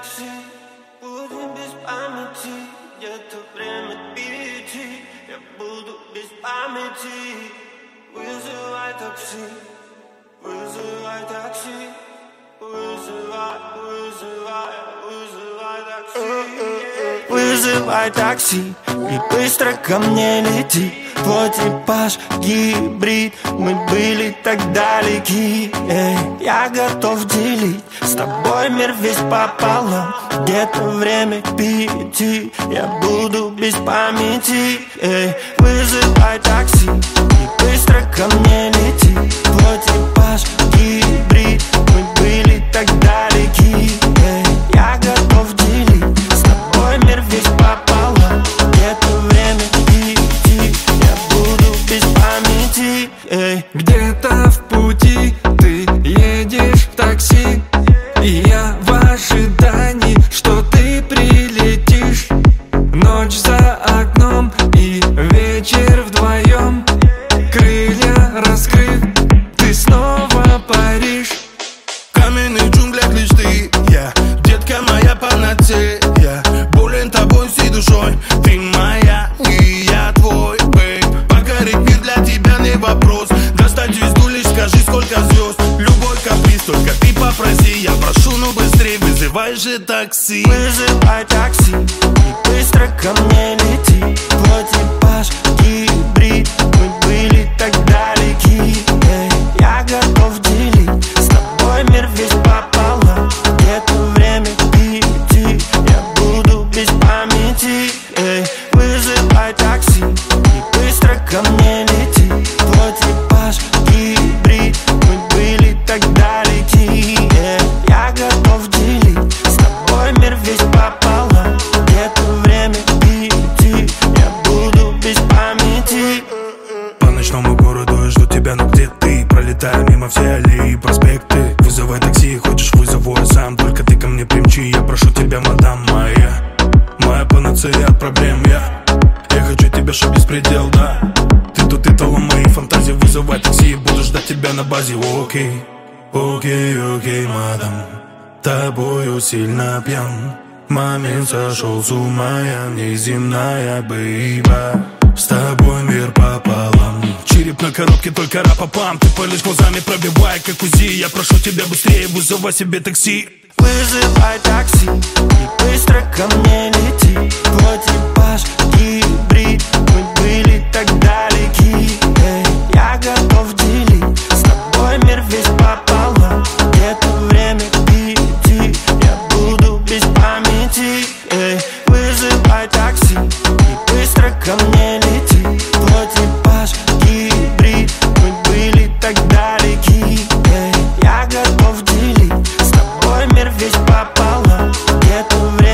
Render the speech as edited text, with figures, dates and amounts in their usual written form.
такси, будем без памяти. Где-то время перейти, я буду без памяти. Вызывай такси, вызывай такси, вызывай такси. Вызывай такси и быстро ко мне лети. Твой типаж гибрид, мы были так далеки. Я готов делить с тобой мир весь пополам. Где-то время 5, я буду без памяти. Вызывай такси и быстро ко мне лети. Твой типаж гибрид, мы были так далеки. Я готов делить с тобой мир весь пополам. Где-то время 5, я буду без памяти. Где-то в пути ты едешь в такси, и я в ожидании, что ты прилетишь. Ночь за окном и вечер вдвоем. Крылья раскрыв, ты снова паришь. В каменных джунглях лишь ты, я, детка моя панацея. Болен тобой всей душой, ты моя и я твой, бейб. Покорить мир для тебя не вопрос. Достать звезду лишь скажи, сколько звезд. Любой каприз, только ты попроси. Я прошу, ну быстрей, вызывай же такси. Вызывай такси и быстро ко мне лети. Твой типаж гибрид, мы были так далеки. Я готов делить с тобой мир весь пополам. Где-то время 5, я буду без памяти. Вызывай такси и быстро ко мне лети. Твой типаж гибрид, мы были так далеки. Я готов делить с тобой мир весь пополам. Где-то время 5, я буду без памяти. По ночному городу я жду тебя, но где ты? Пролетаю мимо все аллеи и проспекты. Вызывай такси, хочешь вызову я сам. Только ты ко мне примчи, я прошу тебя, мадам моя. Моя панацея от проблем, я хочу тебя, чтоб беспредел, да. Ты тут и талон моей фантазии. Вызывай такси, буду ждать тебя на базе. Окей, окей, окей, мадам. Тобою сильно пьян. Момент сошел с ума, я неземная, бейба. С тобой мир пополам. Череп на коробке, только рапа-пам. Ты пылишь глазами, пробивай, как УЗИ. Я прошу тебя быстрее, вызывай себе такси. Вызывай такси и быстро ко мне лети. Твой типаж гибрид, мы были так далеки. Я готов делить с тобой мир весь пополам. Где-то время 5, я буду без памяти. Вызывай такси и быстро ко мне лети. Твой типаж гибрид, мы были так далеки. Я готов делить с тобой мир весь пополам. Где-то время